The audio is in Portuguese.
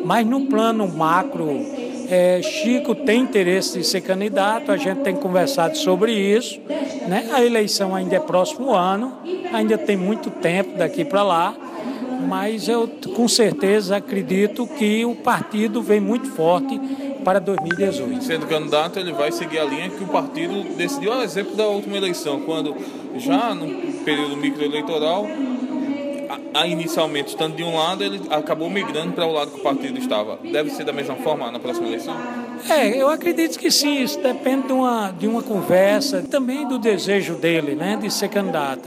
Mas no plano macro, Chico tem interesse de ser candidato, a gente tem conversado sobre isso, né? A eleição ainda é próximo ano, ainda tem muito tempo daqui para lá, mas eu com certeza acredito que o partido vem muito forte para 2018. Sendo candidato, ele vai seguir a linha que o partido decidiu, a exemplo da última eleição, quando já no período microeleitoral, inicialmente estando de um lado, ele acabou migrando para o lado que o partido estava. Deve ser da mesma forma na próxima eleição? Eu acredito que sim, isso depende de uma conversa, também do desejo dele, né, de ser candidato.